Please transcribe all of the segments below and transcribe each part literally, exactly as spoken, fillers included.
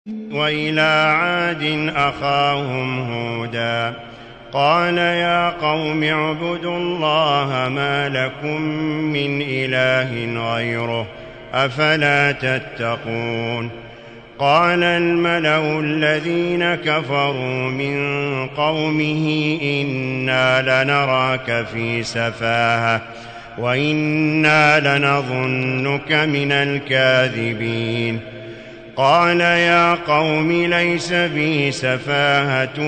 وإلى عاد أخاهم هودا قال يا قوم اعبدوا الله ما لكم من إله غيره أفلا تتقون. قال الملأ الذين كفروا من قومه إنا لنراك في سفاهة وإنا لنظنك من الكاذبين. قال يا قوم ليس بي سفاهة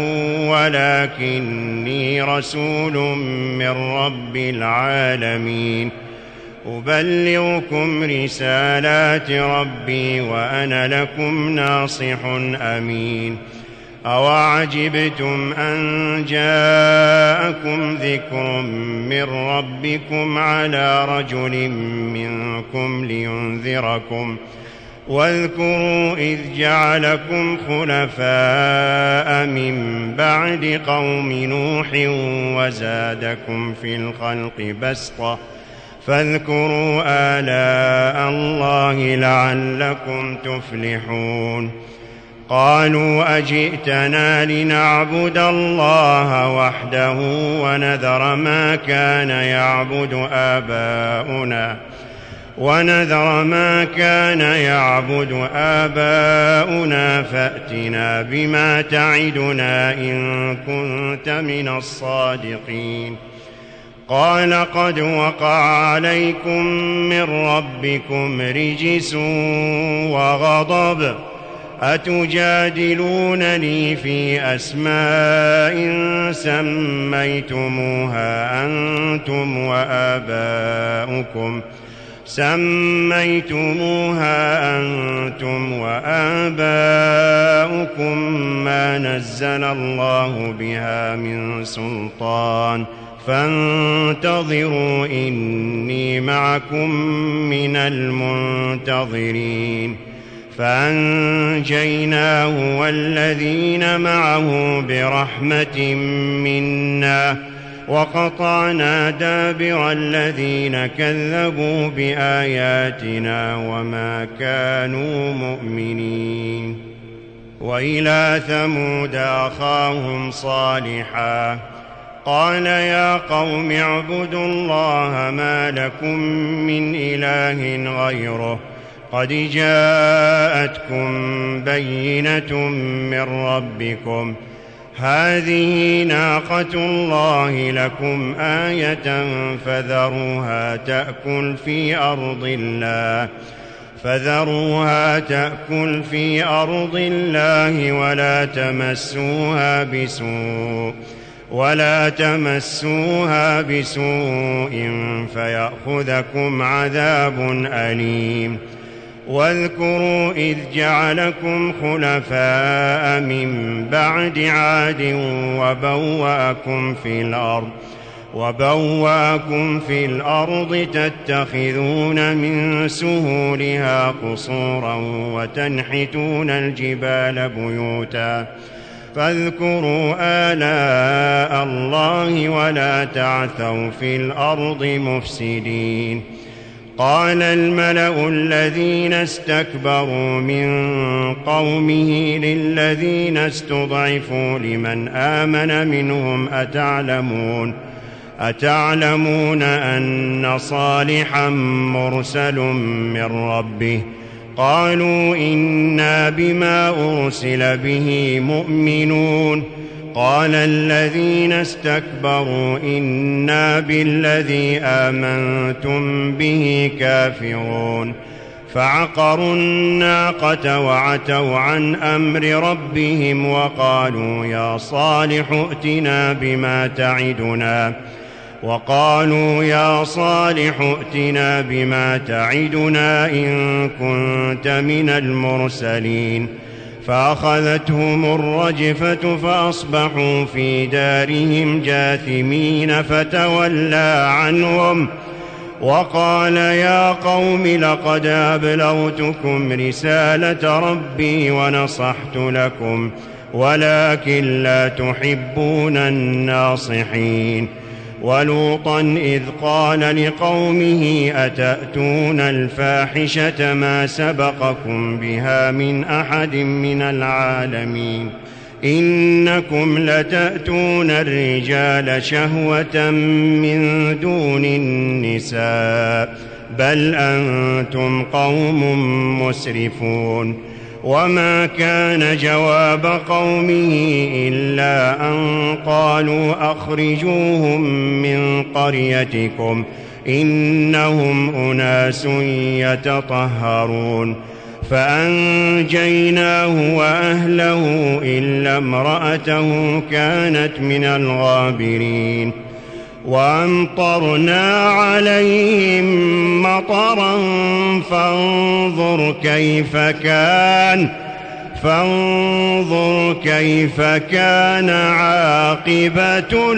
ولكني رسول من رب العالمين أبلغكم رسالات ربي وأنا لكم ناصح أمين. أوعجبتم أن جاءكم ذكر من ربكم على رجل منكم لينذركم واذكروا إذ جعلكم خلفاء من بعد قوم نوح وزادكم في الخلق بسطة فاذكروا آلاء الله لعلكم تفلحون. قالوا أجئتنا لنعبد الله وحده ونذر ما كان يعبد آباؤنا ونذر ما كان يعبد آباؤنا فأتنا بما تعدنا إن كنت من الصادقين. قال قد وقع عليكم من ربكم رجس وغضب أتجادلونني في أسماء سميتموها أنتم وآباؤكم سميتموها أنتم وآباؤكم ما نزل الله بها من سلطان فانتظروا إني معكم من المنتظرين. فأنجيناه والذين معه برحمة منا وقطعنا دابر الذين كذبوا بآياتنا وما كانوا مؤمنين. وإلى ثمود أخاهم صالحا قال يا قوم اعبدوا الله ما لكم من إله غيره قد جاءتكم بينة من ربكم هذه ناقة الله لكم آية فذروها تأكل في أرض الله فذروها تأكل في أرض الله ولا تمسوها بسوء ولا تمسوها بسوء فيأخذكم عذاب أليم. واذكروا إذ جعلكم خلفاء من بعد عاد وبوأكم في الأرض وبوأكم في الأرض تتخذون من سهولها قصورا وتنحتون الجبال بيوتا فاذكروا آلاء الله ولا تعثوا في الأرض مفسدين. قال الملأ الذين استكبروا من قومه للذين استضعفوا لمن آمن منهم أتعلمون أتعلمون أن صالحا مرسل من ربه قالوا إنا بما أرسل به مؤمنون. قال الذين استكبروا إنا بالذي آمنتم به كافرون. فعقروا الناقة وعتوا عن أمر ربهم وقالوا يا صالح ائتنا بما تعدنا وقالوا يا صالح ائتنا بما تعدنا إن كنت من المرسلين. فأخذتهم الرجفة فأصبحوا في دارهم جاثمين فتولى عنهم وقال يا قوم لقد أبلغتكم رسالة ربي ونصحت لكم ولكن لا تحبون الناصحين. ولوطا إذ قال لقومه أتأتون الفاحشة ما سبقكم بها من أحد من العالمين إنكم لتأتون الرجال شهوة من دون النساء بل أنتم قوم مسرفون. وما كان جواب قومه إلا أن قالوا أخرجوهم من قريتكم إنهم أناس يتطهرون فأنجيناه وأهله إلا امرأته كانت من الغابرين. وأمطرنا عليهم مطرا فانظر كيف كان فانظر كيف كان عاقبة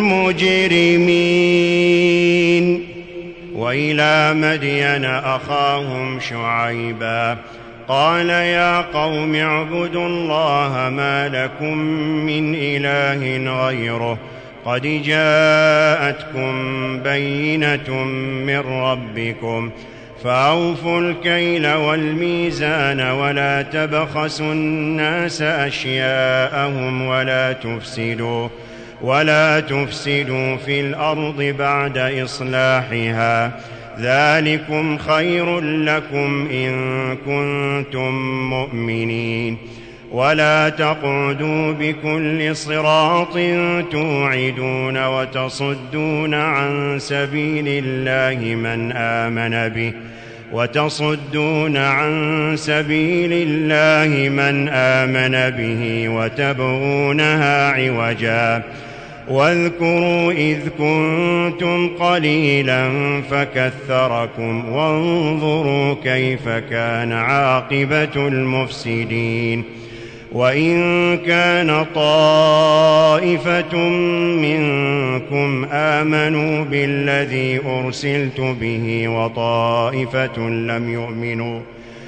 المجرمين. وإلى مدين أخاهم شعيبا قال يا قوم اعبدوا الله ما لكم من إله غيره قد جاءتكم بينة من ربكم فأوفوا الكيل والميزان ولا تبخسوا الناس أشياءهم ولا تفسدوا ولا تفسدوا في الأرض بعد إصلاحها ذلكم خير لكم إن كنتم مؤمنين. ولا تقعدوا بكل صراط توعدون وتصدون عن سبيل الله من آمن به وتصدون عن سبيل الله من آمن به وتبغونها عوجا واذكروا إذ كنتم قليلا فكثركم وانظروا كيف كان عاقبة المفسدين. وإن كان طائفة منكم آمنوا بالذي أرسلت به وطائفة لم يؤمنوا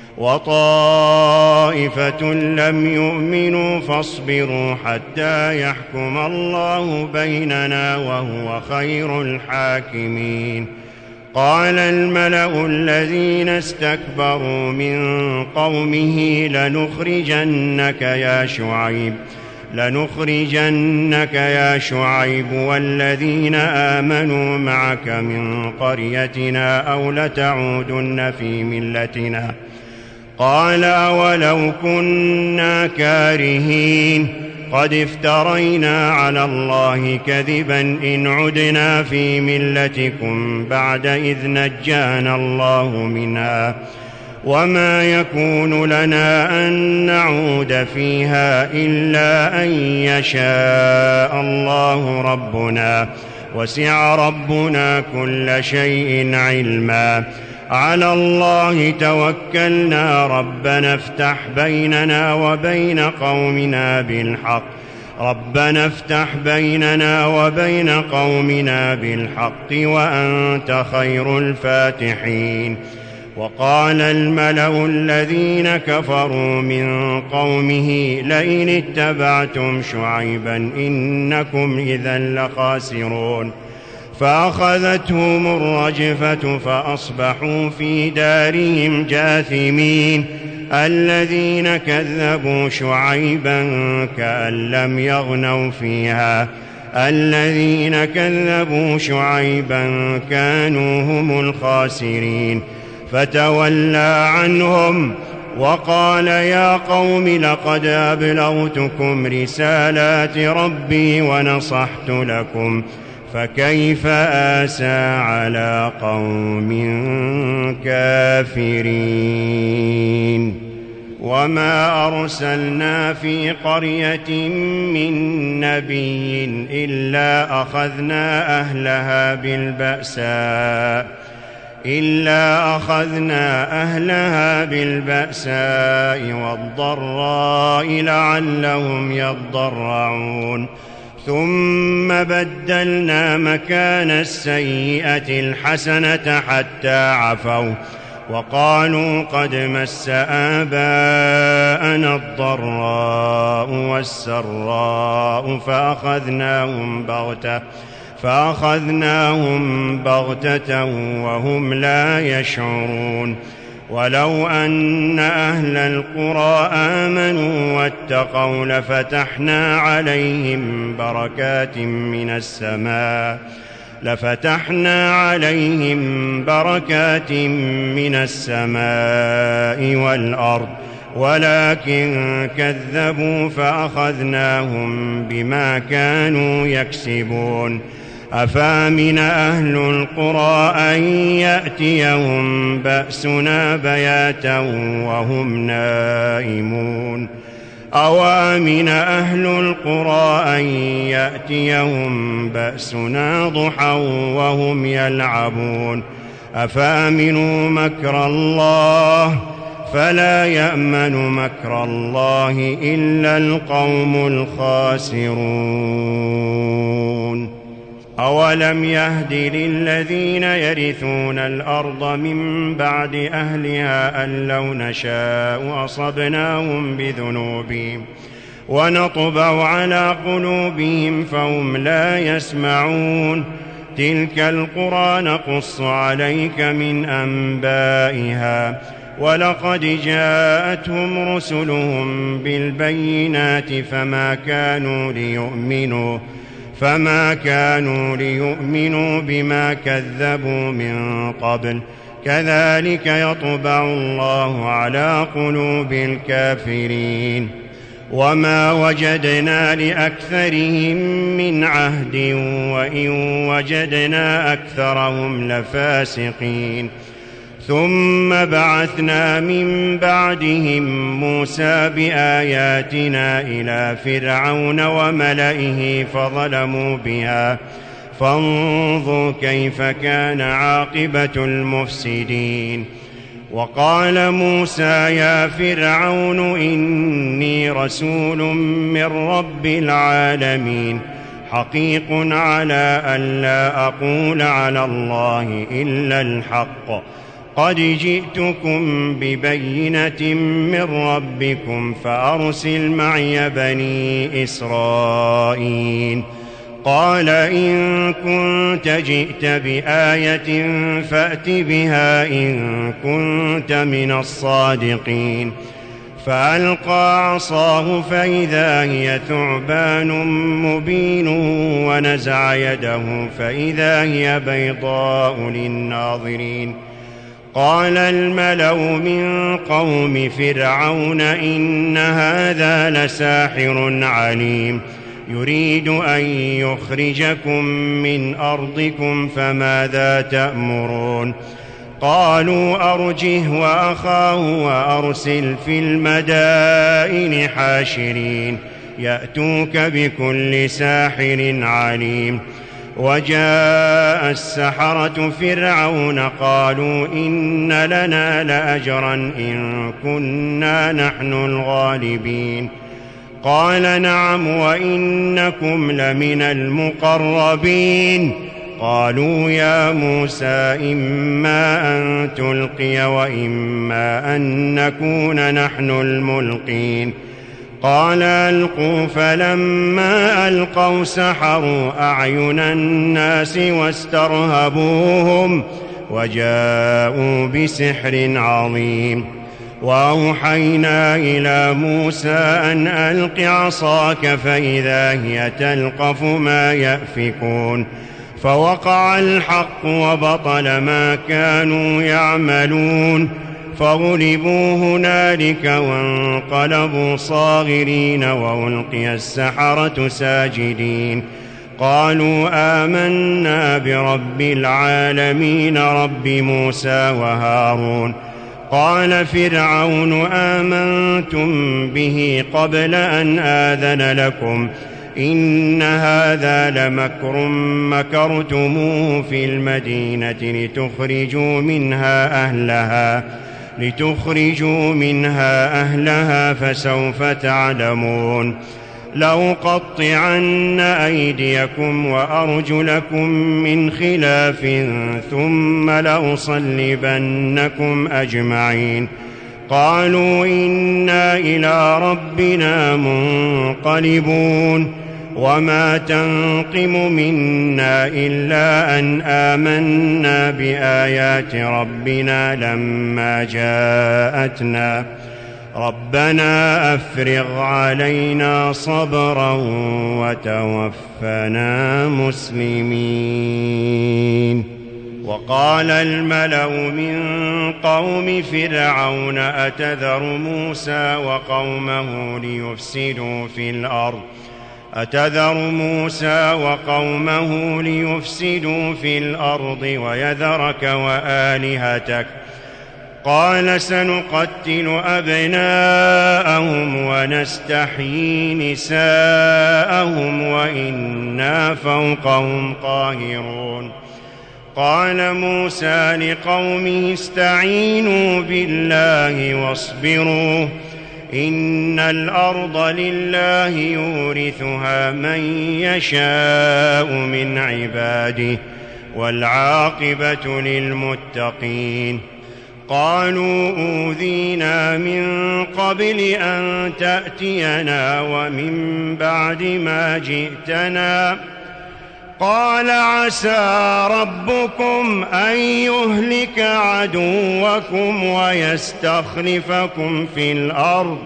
وطائفة لم يؤمنوا فاصبروا حتى يحكم الله بيننا وهو خير الحاكمين. قال الملأ الذين استكبروا من قومه لنخرجنك يا شعيب لنخرجنك يا شعيب والذين آمنوا معك من قريتنا أو لتعودن في ملتنا. قال أولو كنا كارهين قد افترينا على الله كذبا إن عدنا في ملتكم بعد إذ نجانا الله منها وما يكون لنا أن نعود فيها إلا أن يشاء الله ربنا وسع ربنا كل شيء علما. على الله توكلنا ربنا افتح بيننا وبين قومنا بالحق ربنا افتح بيننا وبين قومنا بالحق وأنت خير الفاتحين. وقال الملأ الذين كفروا من قومه لئن اتبعتم شعيبا إنكم إذا لخاسرون. فأخذتهم الرجفة فأصبحوا في دارهم جاثمين. الذين كذبوا شعيبا كأن لم يغنوا فيها الذين كذبوا شعيبا كانوا هم الخاسرين. فتولى عنهم وقال يا قوم لقد أبلغتكم رسالات ربي ونصحت لكم فكيف آسى على قوم كافرين. وما أرسلنا في قرية من نبي إلا أخذنا أهلها بالبأساء إلا أخذنا أهلها بالبأساء والضراء لعلهم يضرعون. ثم بدلنا مكان السيئة الحسنة حتى عفوا وقالوا قد مس آباءنا الضراء والسراء فأخذناهم بغتة فأخذناهم بغتة وهم لا يشعرون ولو أن أهل القرى آمنوا واتقوا لفتحنا عليهم بركات من السماء لفتحنا عليهم بركات من السماء والأرض ولكن كذبوا فأخذناهم بما كانوا يكسبون أفامن أهل القرى أن يأتيهم بأسنا بياتا وهم نائمون أوامن أهل القرى أن يأتيهم بأسنا ضحى وهم يلعبون أفامنوا مكر الله فلا يأمن مكر الله إلا القوم الخاسرون أولم يهد للذين يرثون الأرض من بعد أهلها أن لو نشاء أصبناهم بذنوبهم ونطبع على قلوبهم فهم لا يسمعون تلك القرى نقص عليك من أنبائها ولقد جاءتهم رسلهم بالبينات فما كانوا ليؤمنوا فما كانوا ليؤمنوا بما كذبوا من قبل كذلك يطبع الله على قلوب الكافرين وما وجدنا لأكثرهم من عهد وإن وجدنا أكثرهم لفاسقين ثم بعثنا من بعدهم موسى بآياتنا إلى فرعون وملئه فظلموا بها فانظر كيف كان عاقبة المفسدين وقال موسى يا فرعون إني رسول من رب العالمين حقيق على أن لا أقول على الله إلا الحق قد جئتكم ببينة من ربكم فأرسل معي بني إسرائيل قال إن كنت جئت بآية فأت بها إن كنت من الصادقين فألقى عصاه فإذا هي ثعبان مبين ونزع يده فإذا هي بيضاء للناظرين قال الملأ من قوم فرعون إن هذا لساحر عليم يريد أن يخرجكم من أرضكم فماذا تأمرون قالوا أرجه وأخاه وأرسل في المدائن حاشرين يأتوك بكل ساحر عليم وجاء السحرة فرعون قالوا إن لنا لأجرا إن كنا نحن الغالبين قال نعم وإنكم لمن المقربين قالوا يا موسى إما أن تلقي وإما أن نكون نحن الملقين قال ألقوا فلما ألقوا سحروا أعين الناس واسترهبوهم وجاءوا بسحر عظيم وأوحينا إلى موسى أن ألق عصاك فإذا هي تلقف ما يأفكون فوقع الحق وبطل ما كانوا يعملون فغلبوا هنالك وانقلبوا صاغرين وألقي السحرة ساجدين قالوا آمنا برب العالمين رب موسى وهارون قال فرعون آمنتم به قبل أن آذن لكم إن هذا لمكر مكرتموه في المدينة لتخرجوا منها أهلها لتخرجوا منها أهلها فسوف تعلمون لأقطعن أيديكم وأرجلكم من خلاف ثم لأصلبنكم أجمعين قالوا إنا إلى ربنا منقلبون وما تنقم منا إلا أن آمنا بآيات ربنا لما جاءتنا ربنا أفرغ علينا صبرا وتوفنا مسلمين. وقال الملأ من قوم فرعون أتذر موسى وقومه ليفسدوا في الأرض أتذر موسى وقومه ليفسدوا في الأرض ويذرك وآلهتك قال سنقتل أبناءهم ونستحيي نساءهم وإنا فوقهم قاهرون. قال موسى لقومه استعينوا بالله واصبروا إن الأرض لله يورثها من يشاء من عباده والعاقبة للمتقين. قالوا أوذينا من قبل أن تأتينا ومن بعد ما جئتنا قال عسى ربكم أن يهلك عدوكم ويستخلفكم في الأرض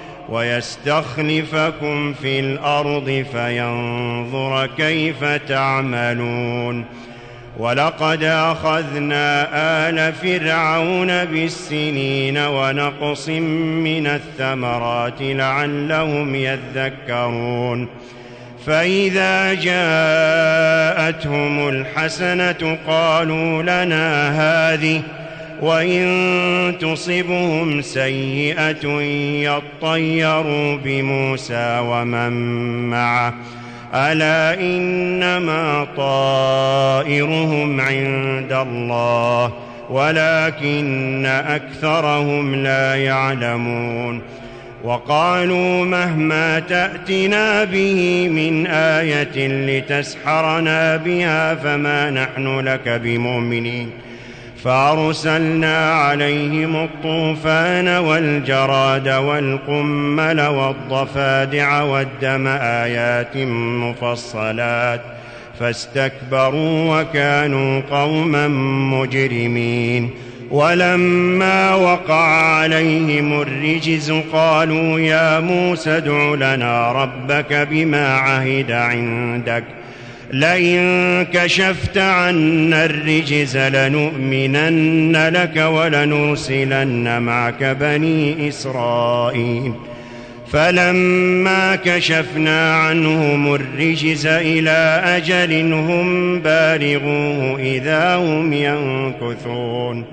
ويستخلفكم في الأرض فينظر كيف تعملون. ولقد أخذنا آل فرعون بالسنين ونقص من الثمرات لعلهم يذكرون. فإذا جاءتهم الحسنة قالوا لنا هذه وإن تصبهم سيئة يطيروا بموسى ومن معه ألا إنما طائرهم عند الله ولكن أكثرهم لا يعلمون. وقالوا مهما تأتنا به من آية لتسحرنا بها فما نحن لك بمؤمنين. فأرسلنا عليهم الطوفان والجراد والقمل والضفادع والدم آيات مفصلات فاستكبروا وكانوا قوما مجرمين. ولما وقع عليهم الرجز قالوا يا موسى ادع لنا ربك بما عهد عندك لئن كشفت عنا الرجز لنؤمنن لك ولنرسلن معك بني إسرائيل. فلما كشفنا عنهم الرجز إلى أجل هم بالغوه إذا هم ينكثون.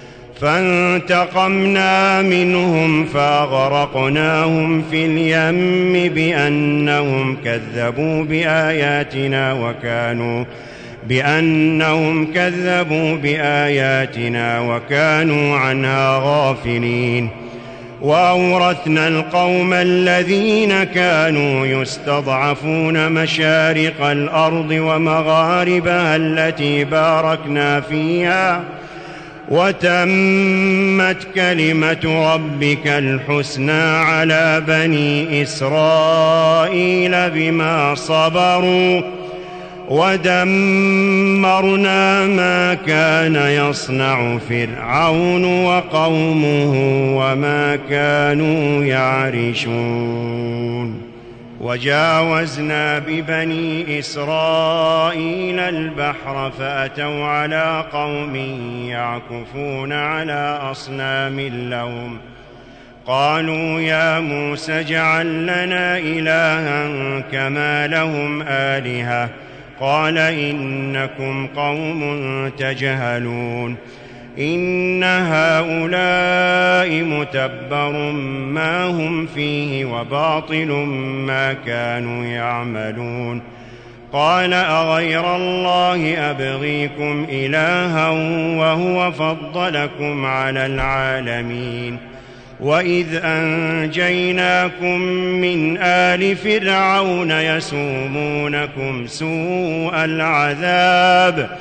فانتقمنا منهم فأغرقناهم في اليم بأنهم كذبوا بآياتنا وكانوا بأنهم كذبوا بآياتنا وكانوا عنها غافلين. وأورثنا القوم الذين كانوا يستضعفون مشارق الأرض ومغاربها التي باركنا فيها وتمت كلمة ربك الحسنى على بني إسرائيل بما صبروا ودمرنا ما كان يصنع فرعون وقومه وما كانوا يعرشون. وجاوزنا ببني إسرائيل البحر فأتوا على قوم يعكفون على أصنام لهم قالوا يا موسى اجعل لنا إلها كما لهم آلهة قال إنكم قوم تجهلون. إن هؤلاء متبر ما هم فيه وباطل ما كانوا يعملون. قال أغير الله أبغيكم إلها وهو فضلكم على العالمين. وإذ أنجيناكم من آل فرعون يسومونكم سوء العذاب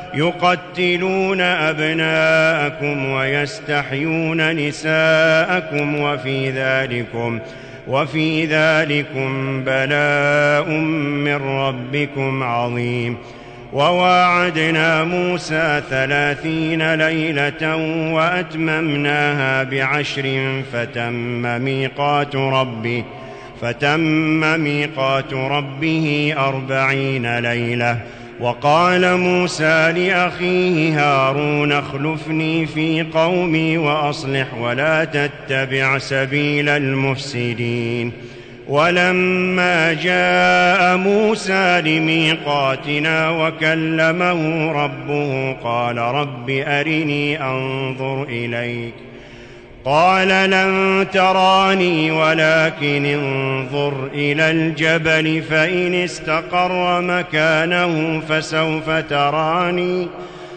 يقتلون أبناءكم ويستحيون نساءكم وفي ذلكم وفي ذلكم بلاء من ربكم عظيم. وواعدنا موسى ثلاثين ليلة وأتممناها بعشر فتم ميقات ربه فتم ميقات ربه أربعين ليلة. وقال موسى لأخيه هارون اخلفني في قومي وأصلح ولا تتبع سبيل المفسدين. ولما جاء موسى لميقاتنا وكلمه ربه قال رب أرني أنظر إليك قال لن تراني ولكن انظر إلى الجبل فإن استقر مكانه فسوف تراني.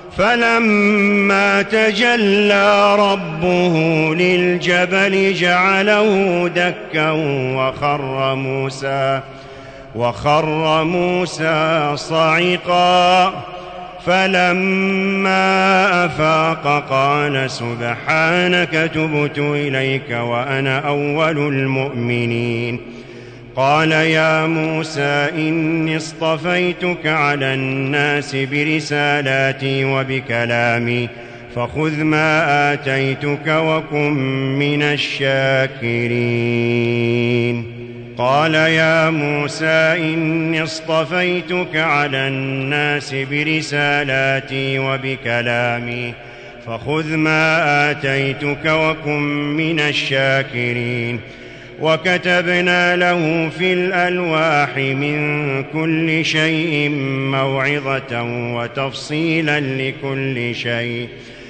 فلما تجلى ربه للجبل جعله دكا وخر موسى وخر موسى صعقا. فلما أفاق قال سبحانك تبت إليك وأنا أول المؤمنين. قال يا موسى إني اصطفيتك على الناس برسالاتي وبكلامي فخذ ما آتيتك وكن من الشاكرين. قال يا موسى إني اصطفيتك على الناس برسالاتي وبكلامي فخذ ما آتيتك وكن من الشاكرين. وكتبنا له في الألواح من كل شيء موعظة وتفصيلا لكل شيء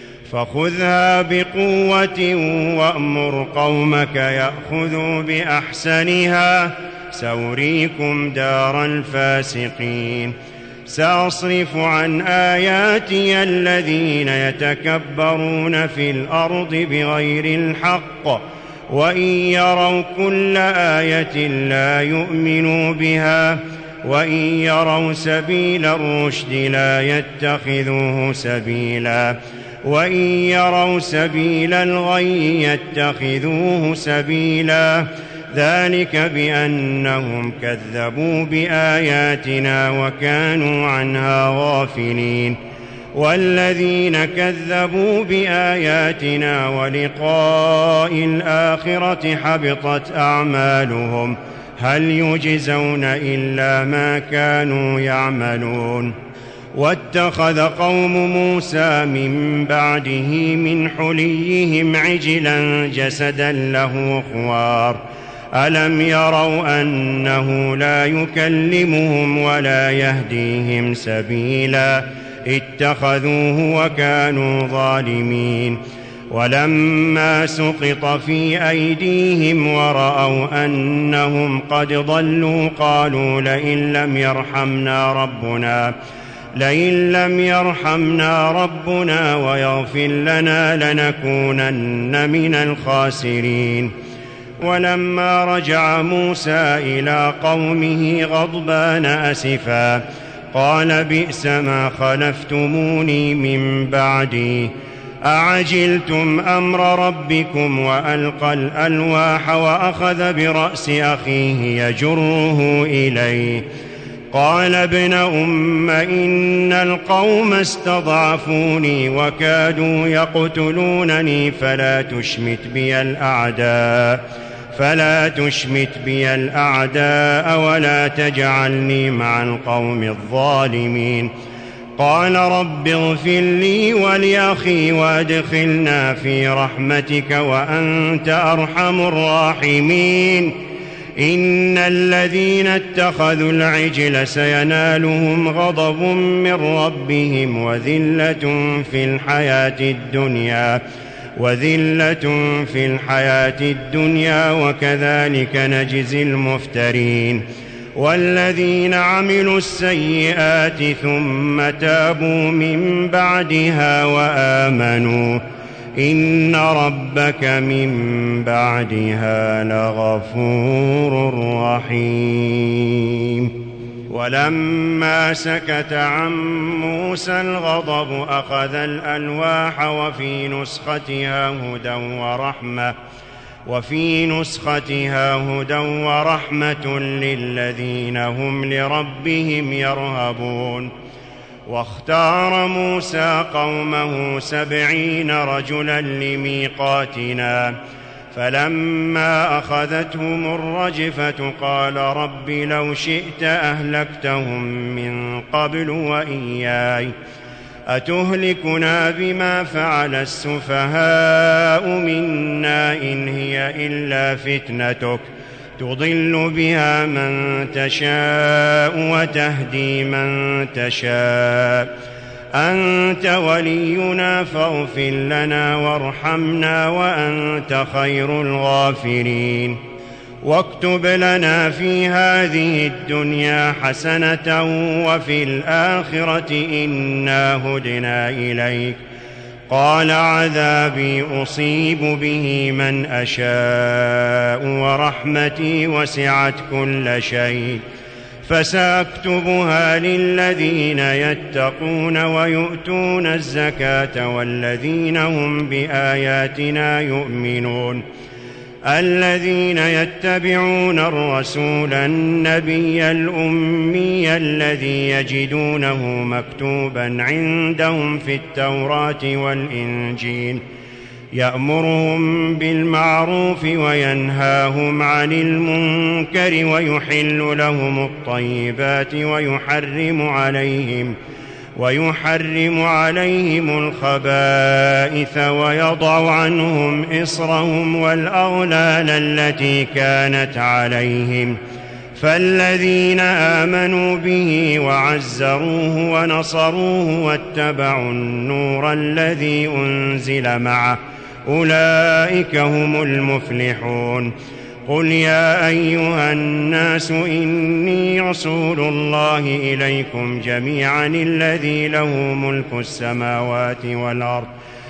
فخذها بقوة وأمر قومك يأخذوا بأحسنها سأريكم دار الفاسقين. سأصرف عن آياتي الذين يتكبرون في الأرض بغير الحق وإن يروا كل آية لا يؤمنوا بها وإن يروا سبيل الرشد لا يتخذوه سبيلا وإن يروا سبيل الغي يتخذوه سبيلا. ذلك بأنهم كذبوا بآياتنا وكانوا عنها غافلين. والذين كذبوا بآياتنا ولقاء الآخرة حبطت أعمالهم هل يجزون إلا ما كانوا يعملون. واتخذ قوم موسى من بعده من حليهم عجلا جسدا له خوار ألم يروا أنه لا يكلمهم ولا يهديهم سبيلا اتخذوه وكانوا ظالمين. ولما سقط في أيديهم ورأوا أنهم قد ضلوا قالوا لئن لم يرحمنا ربنا لئن لم يرحمنا ربنا ويغفر لنا لنكونن من الخاسرين. ولما رجع موسى إلى قومه غضبان أسفا قال بئس ما خلفتموني من بعدي أعجلتم أمر ربكم وألقى الألواح وأخذ برأس أخيه يجره إليه قال ابن أم إن القوم استضعفوني وكادوا يقتلونني فلا تشمت بي الأعداء فلا تشمت بي الأعداء ولا تجعلني مع القوم الظالمين. قال رب اغفر لي ولأخي وادخلنا في رحمتك وأنت أرحم الراحمين. إن الذين اتخذوا العجل سينالهم غضب من ربهم وذلة في الحياة الدنيا وذلة في الحياة الدنيا وكذلك نجزي المفترين. والذين عملوا السيئات ثم تابوا من بعدها وآمنوا إن ربك من بعدها لغفور رحيم. ولما سكت عن موسى الغضب أخذ الألواح وفي نسختها هدى ورحمة وفي نسختها هدى ورحمة للذين هم لربهم يرهبون. واختار موسى قومه سبعين رجلا لميقاتنا فلما أخذتهم الرجفة قال رب لو شئت أهلكتهم من قبل وإياي أتهلكنا بما فعل السفهاء منا إن هي إلا فتنتك تضل بها من تشاء وتهدي من تشاء أنت ولينا فاغفر لنا وارحمنا وأنت خير الغافرين. واكتب لنا في هذه الدنيا حسنة وفي الآخرة إنا هدنا إليك. قال عذابي أصيب به من أشاء ورحمتي وسعت كل شيء فسأكتبها للذين يتقون ويؤتون الزكاة والذين هم بآياتنا يؤمنون الذين يتبعون الرسول النبي الأمي الذي يجدونه مكتوبا عندهم في التوراة والإنجيل يأمرهم بالمعروف وينهاهم عن المنكر ويحل لهم الطيبات ويحرم عليهم ويحرم عليهم الخبائث ويضع عنهم إصرهم والأغلال التي كانت عليهم فالذين آمنوا به وعزروه ونصروه واتبعوا النور الذي أنزل معه أولئك هم المفلحون. قل يا أيها الناس إني رسول الله إليكم جميعا الذي له ملك السماوات والأرض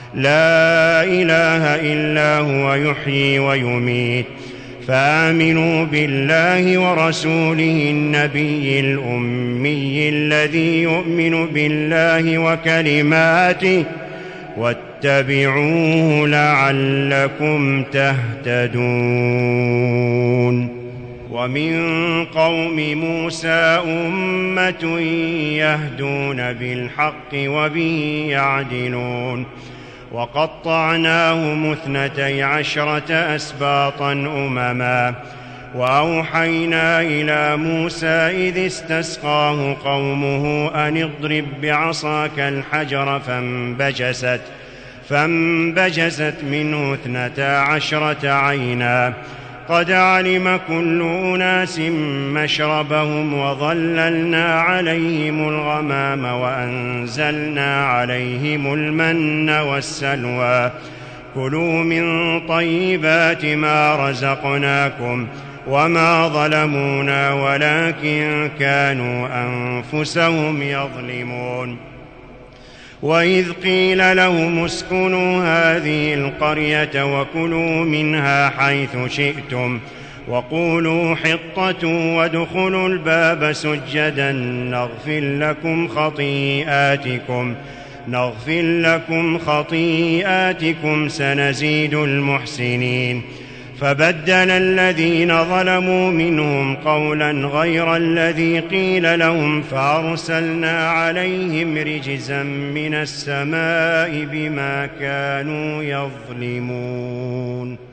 لا إله إلا هو يحيي ويميت فآمنوا بالله ورسوله النبي الأمي الذي يؤمن بالله وكلماته واتبعوه لعلكم تهتدون. ومن قوم موسى أمة يهدون بالحق وبه يعدلون وقطعناهم اثنتي عشرة أسباطا أمما وأوحينا إلى موسى إذ استسقاه قومه أن اضرب بعصاك الحجر فانبجست فانبجست منه اثنتا عشرة عينا قد علم كل أناس مشربهم وظللنا عليهم الغمام وأنزلنا عليهم المن والسلوى كلوا من طيبات ما رزقناكم وما ظلمونا ولكن كانوا أنفسهم يظلمون. وإذ قيل لهم اسكنوا هذه القرية وكلوا منها حيث شئتم وقولوا حطة وادخلوا الباب سجدا نغفر لكم خطيئاتكم نغفر لكم خطيئاتكم سنزيد المحسنين. فبدل الذين ظلموا منهم قولا غير الذي قيل لهم فأرسلنا عليهم رجزا من السماء بما كانوا يظلمون.